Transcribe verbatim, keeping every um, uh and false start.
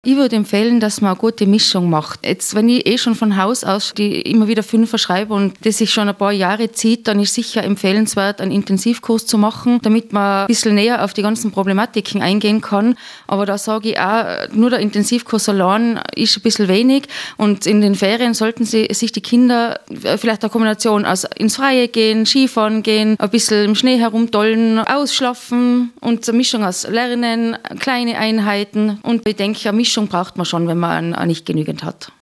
Ich würde empfehlen, dass man eine gute Mischung macht. Jetzt, wenn ich eh schon von Haus aus die immer wieder Fünfer schreibe und das sich schon ein paar Jahre zieht, dann ist sicher empfehlenswert, einen Intensivkurs zu machen, damit man ein bisschen näher auf die ganzen Problematiken eingehen kann. Aber da sage ich auch, nur der Intensivkurs allein ist ein bisschen wenig und in den Ferien sollten sie, sich die Kinder vielleicht eine Kombination aus ins Freie gehen, Skifahren gehen, ein bisschen im Schnee herumtollen, ausschlafen und eine Mischung aus Lernen, kleine Einheiten und ich denke, eine Mischung braucht man schon, wenn man nicht genügend hat.